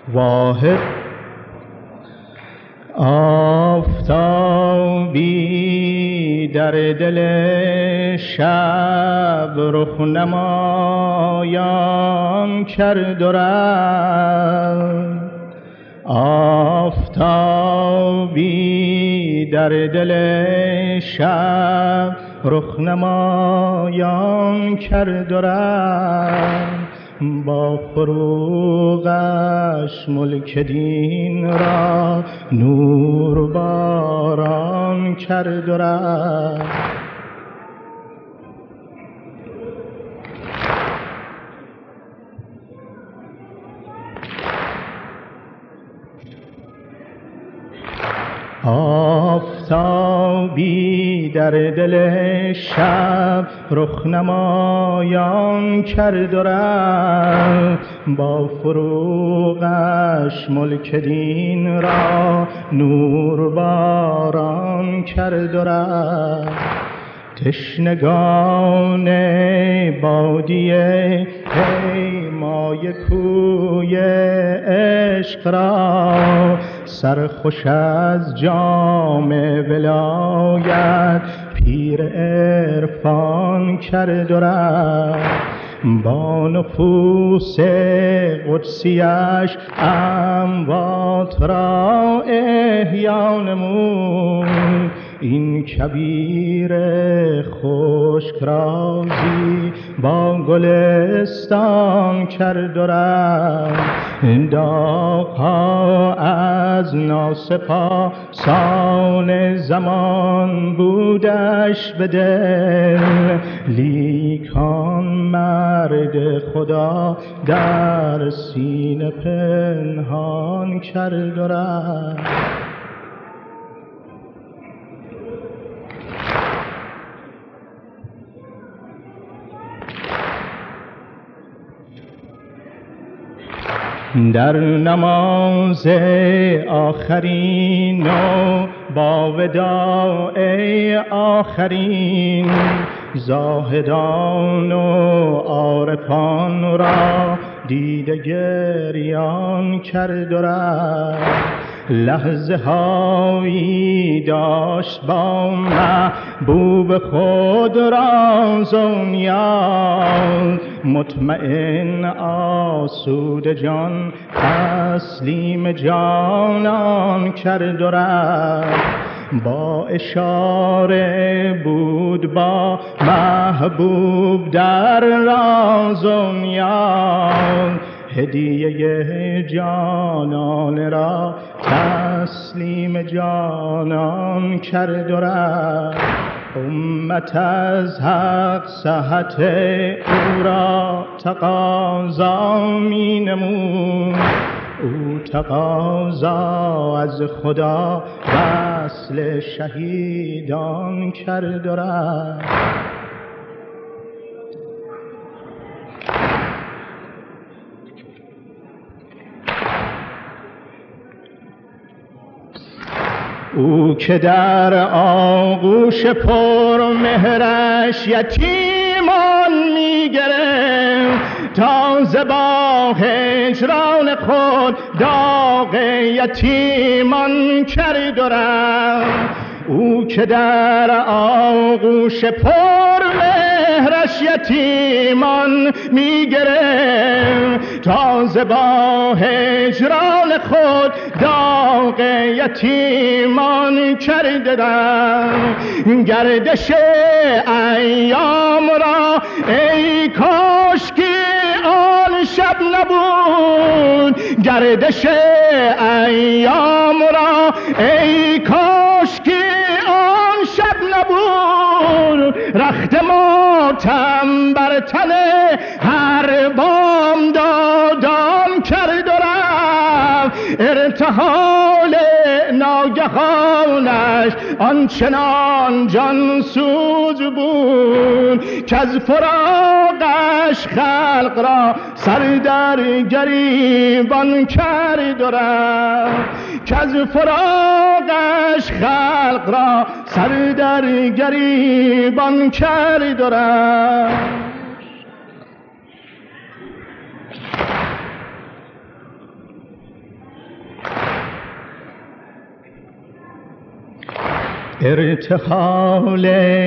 واحد آفتابی در دل شب رخ نمایان کرد و رفت. آفتابی در دل شب رخ نمایان کرد و رفت. با فروغش ملک دین را نور باران کرد و رفت. آفتابی در دل شب رخ نمایان کرد و رفت. با فروغش ملک دین را نور باران کرد و رفت. تشنگان بادیه پیمای کوی عشق را سرخوش از جام ولایت پیر عرفان کرد و رفت. با نفوس قدسیش اموات را احیا نمود. این کبیر خشک رازی با گلستان کرد و رفت. داغ‌ها از ناسپاسان زمان بودش به دل، لیک آن مرد خدا در سینه پنهان کرد و رفت. در نماز آخرین و با وداع آخرین زاهدان و عارفان را دیده گریان کرد و رفت. لحظه هایی داشت با محبوب خود راز و نیاز، مطمئن آسوده جان تسلیم جانان کرد و رفت. با اشاره بود با محبوب در راز و نیاز، هدیه جانان را تسلیم جانان کرد و رفت. امت از حق صحت او را تقاضا می نمود. او تقاضا از خدا وصل شهیدان کرد و رفت. او که در آغوش پر مهرش یتیمان می‌گرفت، تازه با هجران خود داغ یتیمان کرد و رفت. او که در آغوش پر مهرش یتیمان می‌گرفت، تازه با هجران خود داغ یتیمان کرده رفت. گردش ایام را ای کاش که آن شب نبود، گردش ایام را ای کاش که آن شب نبود. رخت ماتم بر تن هر بام دادان کرد و رفت. ارتحال ناگهانش آنچنان جان سوز بود که از فراقش خلق را سر در گریبان کرد و رفت. که از فراقش خلق را سر در گریبان کرد و رفت. ارتحال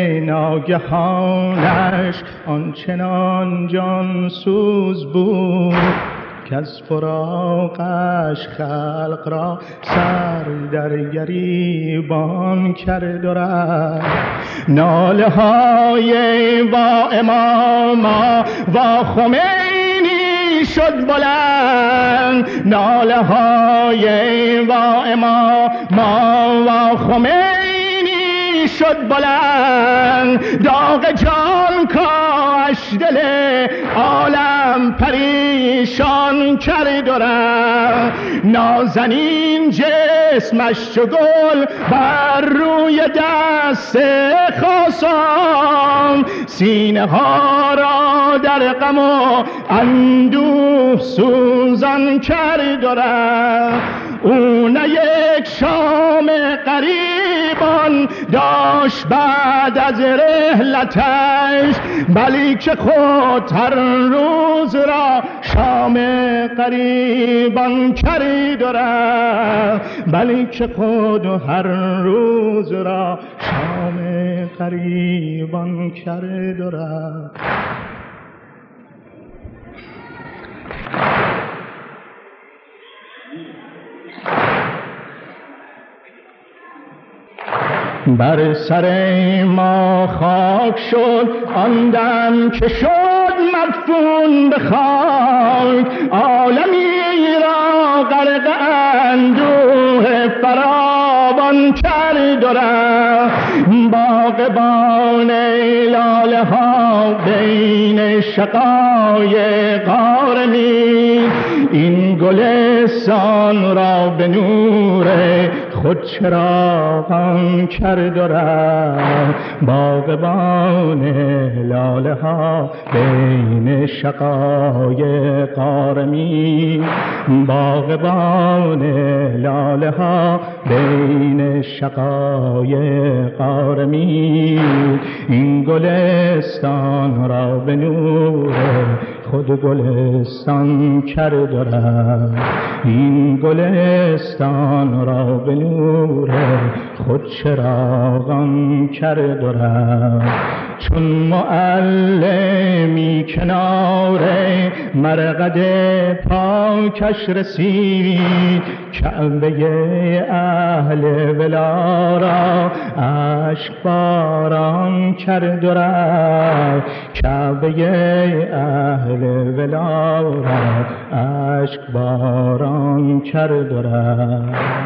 ناگهانش آنچنان جان سوز بود که از فراقش خلق را سر در گریبان کرد و رفت. ناله های با اماما و خمینی شد بلند، ناله های با اماما و خمینی شد بلند. داغ جان کاش دل عالم پریشان کرد و رفت. نازنین جسمش چو گل بر روی دست خاصان، سینه ها را در غم و اندوه سوزان کرد و رفت. او نه یک شام غریبان داشت بعد از رحلتش، بلکه خود هر روز را شام غریبان کرد و رفت، بلکه خود هر روز را شام غریبان کرد و رفت. بر سر ما خاک شد آن دم که شد مدفون به خاک، عالمی را غرق اندوه فراوان کرد و رفت. باغبان لاله ها بین شقایق آرمید، این گلستان را به نور خود چراغان کرد و رفت. باغبان لاله ها بین شقایق آرمید، باغبان لاله ها بین شقایق آرمید، این گلستان را به نور خود گلستان کرد و رفت. این گلستان را به نور خود چراغان کرد و رفت. چون معلمی کنار مرقد پاکش رسید، کعبه اهل ولا را اشک باران کرد و رفت. کعبه اهل ولا را اشک باران کرد و رفت.